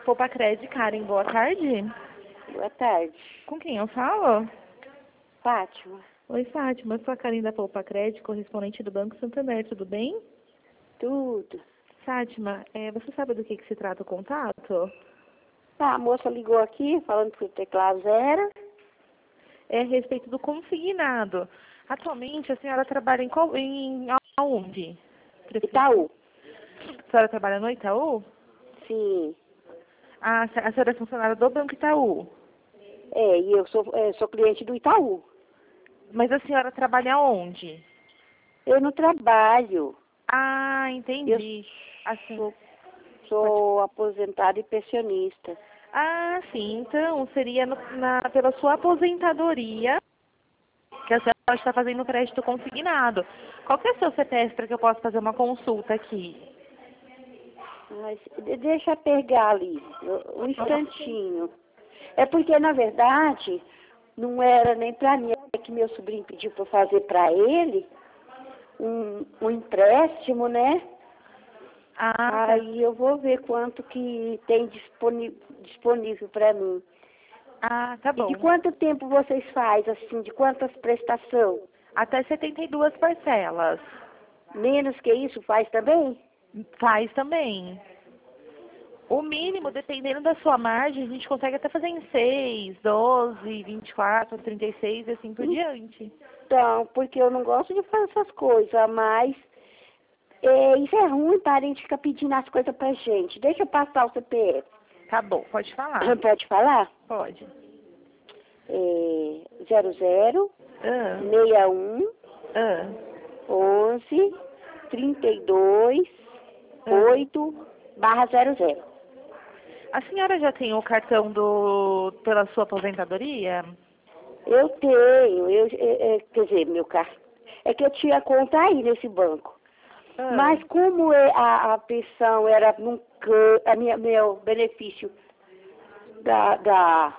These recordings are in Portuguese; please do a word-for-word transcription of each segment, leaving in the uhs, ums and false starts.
Poupa Cred, Karen, boa tarde. Boa tarde. Com quem eu falo? Fátima. Oi, Fátima, eu sou a Karen da Poupa Cred, correspondente do Banco Santander, tudo bem? Tudo. Fátima, é, você sabe do que, que se trata o contato? Ah, a moça ligou aqui falando que o teclado era. É a respeito do consignado. Atualmente, a senhora trabalha em, qual, em aonde? Itaú. A senhora trabalha no Itaú? Sim. Ah, a senhora é funcionária do Banco Itaú. É, e eu sou, é, sou cliente do Itaú. Mas a senhora trabalha onde? Eu não trabalho. Ah, Eu entendi. Assim, sou, sou aposentada e pensionista. ah, sim. Então, seria no- na, pela sua aposentadoria que a senhora está fazendo crédito consignado. Qual que é o seu C P F para que eu possa fazer uma consulta aqui? Mas, de- deixa eu pegar ali, um instantinho. É porque, na verdade, não era nem para mim, é que meu sobrinho pediu para eu fazer para ele um, um empréstimo, né? Ah, tá. Aí eu vou ver quanto que tem disponível, disponível para mim. Ah, tá E bom. de quanto tempo vocês fazem, assim, de quantas prestações? Até setenta e duas parcelas. Menos que isso faz também? Faz também. O mínimo, dependendo da sua margem, a gente consegue até fazer em seis, doze, vinte e quatro, trinta e seis e assim por diante. Então, porque eu não gosto de fazer essas coisas, mas é, isso é ruim, parente fica pedindo as coisas pra gente. Deixa eu passar o C P F. Tá bom, pode falar. Pode falar? Pode. É, zero zero, Ah, seis um, ah, onze, trinta e dois, ah. oito, barra zero zero. A senhora já tem o cartão do pela sua aposentadoria? Eu tenho, eu, é, é, quer dizer, meu carro. É que eu tinha conta aí nesse banco. Ah, Mas como é a, a pensão era num can, a minha, meu benefício da, da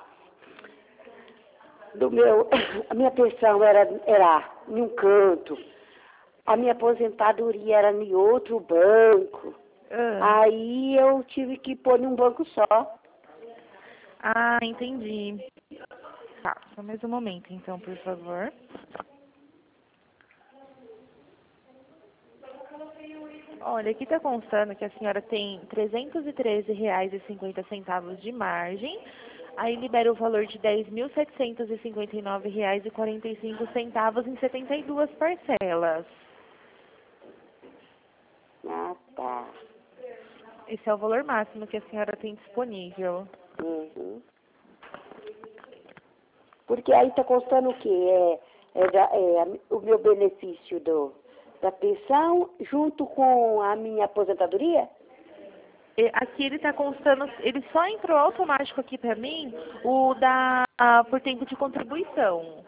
do meu, a minha pensão era, era em um canto, a minha aposentadoria era em outro banco. ah. Aí eu tive que pôr em um banco só. Ah, entendi. Tá, só mais um momento então, por favor. Olha, aqui está constando que a senhora tem trezentos e treze reais e cinquenta centavos de margem. Aí libera o valor de dez mil setecentos e cinquenta e nove reais e quarenta e cinco centavos em setenta e duas parcelas. Ah, tá. Esse é o valor máximo que a senhora tem disponível. Uhum. Porque aí tá constando o quê? É, é, da- é a- o meu benefício do, da pensão junto com a minha aposentadoria? E aqui ele está constando, ele só entrou automático aqui para mim o da por tempo de contribuição.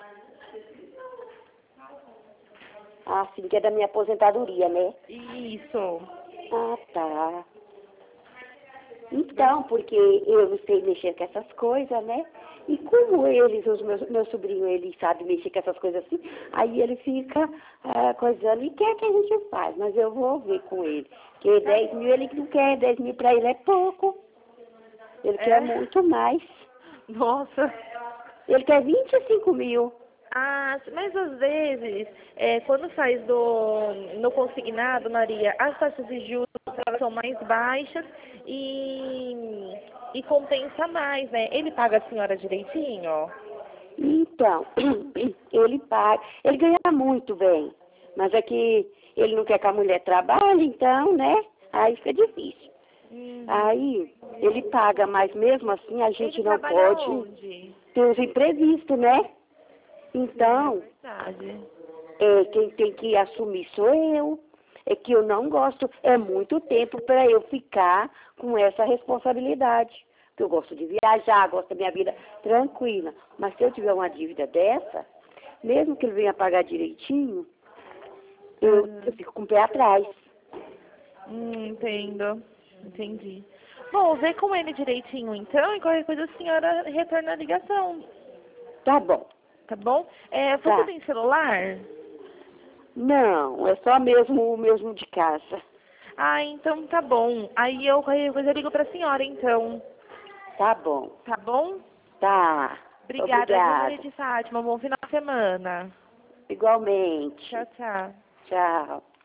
Ah, sim, que é da minha aposentadoria, né? Isso. Ah, tá. Então, porque eu não sei mexer com essas coisas, né? E como eles, os meus, meu sobrinho, ele sabe mexer com essas coisas assim, aí ele fica ah, coisando e quer que a gente faz, mas eu vou ver com ele. Porque dez mil, ele não quer, dez mil para ele é pouco. Ele É? quer muito mais. Nossa. Ele quer vinte e cinco mil. Ah, mas às vezes, é, quando faz do, no consignado, Maria, as taxas de juros elas são mais baixas e, e compensa mais, né? Ele paga a senhora direitinho? Então, ele paga, ele ganha muito bem, mas é que ele não quer que a mulher trabalhe, então, né? Aí fica difícil. Uhum. Aí ele paga, mas mesmo assim a gente Ele não trabalha pode onde? ter os imprevistos, né? Então, Verdade. é, quem tem que assumir sou eu. É que eu não gosto, é muito tempo para eu ficar com essa responsabilidade. Porque eu gosto de viajar, gosto da minha vida tranquila. Mas se eu tiver uma dívida dessa, mesmo que ele venha pagar direitinho, eu, Uhum. eu fico com o pé atrás. Hum, entendo. Entendi. Bom, vê com ele direitinho então e qualquer coisa a senhora retorna a ligação, Tá bom. tá bom? É, você Tá. tem celular? Não, é só mesmo o mesmo de casa. Ah, então tá bom. Aí eu qualquer coisa eu ligo pra senhora então. Tá bom. Tá bom? Tá. Obrigada, Obrigada. Maria de Fátima. Um bom final de semana. Igualmente. Tchau, tchau. Tchau.